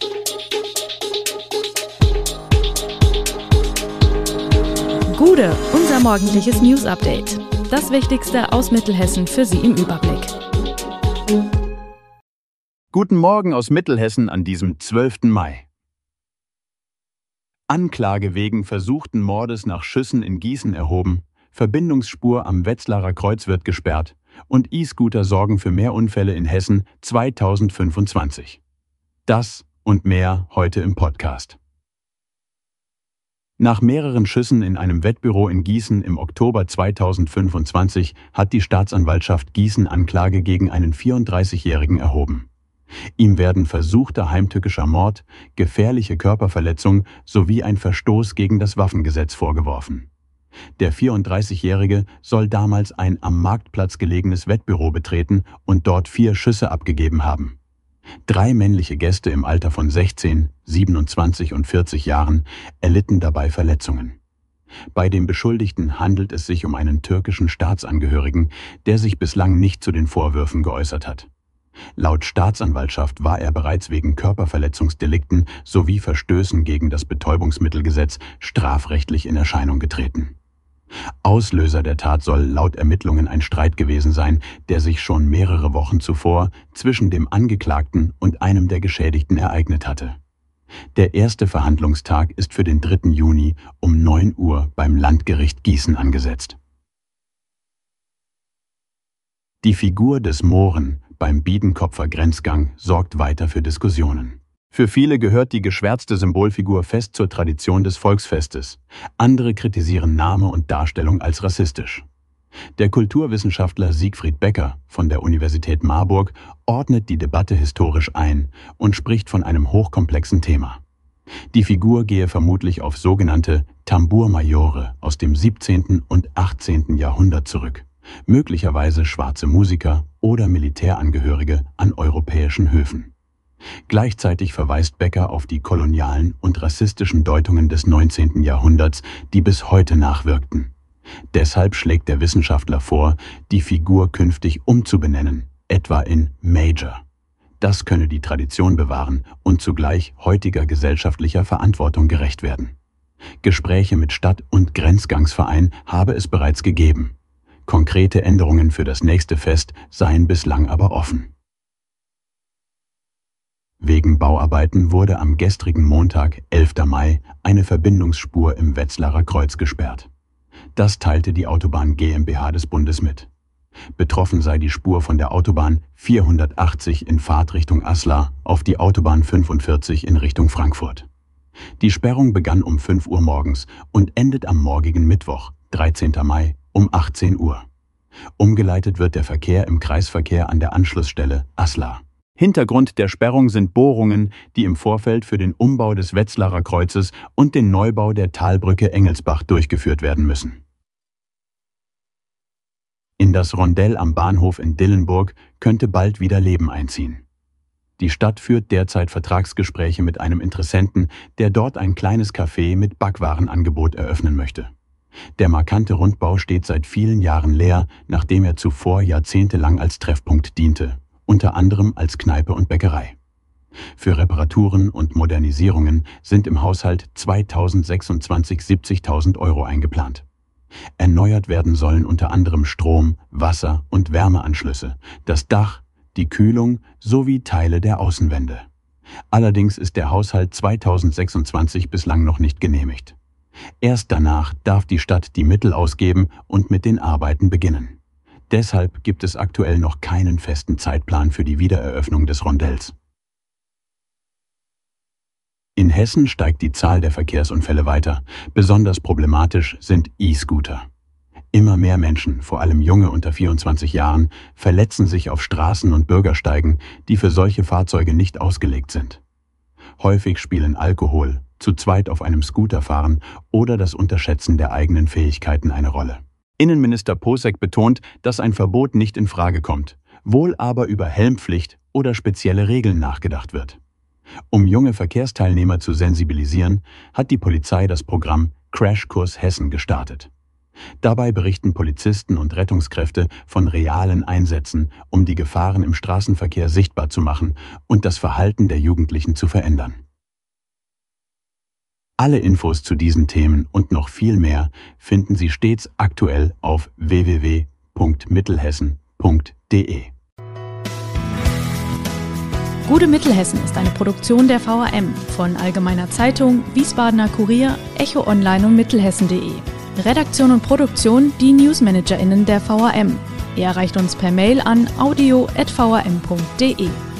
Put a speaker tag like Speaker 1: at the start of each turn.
Speaker 1: Gude, unser morgendliches News-Update. Das Wichtigste aus Mittelhessen für Sie im Überblick.
Speaker 2: Guten Morgen aus Mittelhessen an diesem 12. Mai. Anklage wegen versuchten Mordes nach Schüssen in Gießen erhoben, Verbindungsspur am Wetzlarer Kreuz wird gesperrt und E-Scooter sorgen für mehr Unfälle in Hessen 2025. Das und mehr heute im Podcast. Nach mehreren Schüssen in einem Wettbüro in Gießen im Oktober 2025 hat die Staatsanwaltschaft Gießen Anklage gegen einen 34-Jährigen erhoben. Ihm werden versuchter heimtückischer Mord, gefährliche Körperverletzung sowie ein Verstoß gegen das Waffengesetz vorgeworfen. Der 34-Jährige soll damals ein am Marktplatz gelegenes Wettbüro betreten und dort 4 Schüsse abgegeben haben. 3 männliche Gäste im Alter von 16, 27 und 40 Jahren erlitten dabei Verletzungen. Bei dem Beschuldigten handelt es sich um einen türkischen Staatsangehörigen, der sich bislang nicht zu den Vorwürfen geäußert hat. Laut Staatsanwaltschaft war er bereits wegen Körperverletzungsdelikten sowie Verstößen gegen das Betäubungsmittelgesetz strafrechtlich in Erscheinung getreten. Auslöser der Tat soll laut Ermittlungen ein Streit gewesen sein, der sich schon mehrere Wochen zuvor zwischen dem Angeklagten und einem der Geschädigten ereignet hatte. Der erste Verhandlungstag ist für den 3. Juni um 9 Uhr beim Landgericht Gießen angesetzt. Die Figur des Mohren beim Biedenkopfer Grenzgang sorgt weiter für Diskussionen. Für viele gehört die geschwärzte Symbolfigur fest zur Tradition des Volksfestes. Andere kritisieren Name und Darstellung als rassistisch. Der Kulturwissenschaftler Siegfried Becker von der Universität Marburg ordnet die Debatte historisch ein und spricht von einem hochkomplexen Thema. Die Figur gehe vermutlich auf sogenannte Tambour Majore aus dem 17. und 18. Jahrhundert zurück. Möglicherweise schwarze Musiker oder Militärangehörige an europäischen Höfen. Gleichzeitig verweist Becker auf die kolonialen und rassistischen Deutungen des 19. Jahrhunderts, die bis heute nachwirkten. Deshalb schlägt der Wissenschaftler vor, die Figur künftig umzubenennen, etwa in Major. Das könne die Tradition bewahren und zugleich heutiger gesellschaftlicher Verantwortung gerecht werden. Gespräche mit Stadt- und Grenzgangsverein habe es bereits gegeben. Konkrete Änderungen für das nächste Fest seien bislang aber offen. Wegen Bauarbeiten wurde am gestrigen Montag, 11. Mai, eine Verbindungsspur im Wetzlarer Kreuz gesperrt. Das teilte die Autobahn GmbH des Bundes mit. Betroffen sei die Spur von der Autobahn 480 in Fahrtrichtung Aslar auf die Autobahn 45 in Richtung Frankfurt. Die Sperrung begann um 5 Uhr morgens und endet am morgigen Mittwoch, 13. Mai, um 18 Uhr. Umgeleitet wird der Verkehr im Kreisverkehr an der Anschlussstelle Aslar. Hintergrund der Sperrung sind Bohrungen, die im Vorfeld für den Umbau des Wetzlarer Kreuzes und den Neubau der Talbrücke Engelsbach durchgeführt werden müssen. In das Rondell am Bahnhof in Dillenburg könnte bald wieder Leben einziehen. Die Stadt führt derzeit Vertragsgespräche mit einem Interessenten, der dort ein kleines Café mit Backwarenangebot eröffnen möchte. Der markante Rundbau steht seit vielen Jahren leer, nachdem er zuvor jahrzehntelang als Treffpunkt diente. Unter anderem als Kneipe und Bäckerei. Für Reparaturen und Modernisierungen sind im Haushalt 2026 70.000 € eingeplant. Erneuert werden sollen unter anderem Strom-, Wasser- und Wärmeanschlüsse, das Dach, die Kühlung sowie Teile der Außenwände. Allerdings ist der Haushalt 2026 bislang noch nicht genehmigt. Erst danach darf die Stadt die Mittel ausgeben und mit den Arbeiten beginnen. Deshalb gibt es aktuell noch keinen festen Zeitplan für die Wiedereröffnung des Rondells. In Hessen steigt die Zahl der Verkehrsunfälle weiter. Besonders problematisch sind E-Scooter. Immer mehr Menschen, vor allem Junge unter 24 Jahren, verletzen sich auf Straßen und Bürgersteigen, die für solche Fahrzeuge nicht ausgelegt sind. Häufig spielen Alkohol, zu zweit auf einem Scooter fahren oder das Unterschätzen der eigenen Fähigkeiten eine Rolle. Innenminister Posek betont, dass ein Verbot nicht in Frage kommt, wohl aber über Helmpflicht oder spezielle Regeln nachgedacht wird. Um junge Verkehrsteilnehmer zu sensibilisieren, hat die Polizei das Programm Crashkurs Hessen gestartet. Dabei berichten Polizisten und Rettungskräfte von realen Einsätzen, um die Gefahren im Straßenverkehr sichtbar zu machen und das Verhalten der Jugendlichen zu verändern. Alle Infos zu diesen Themen und noch viel mehr finden Sie stets aktuell auf www.mittelhessen.de.
Speaker 1: Gute Mittelhessen ist eine Produktion der VRM von Allgemeiner Zeitung, Wiesbadener Kurier, Echo Online und Mittelhessen.de. Redaktion und Produktion die NewsmanagerInnen der VRM. Ihr erreicht uns per Mail an audio@vrm.de.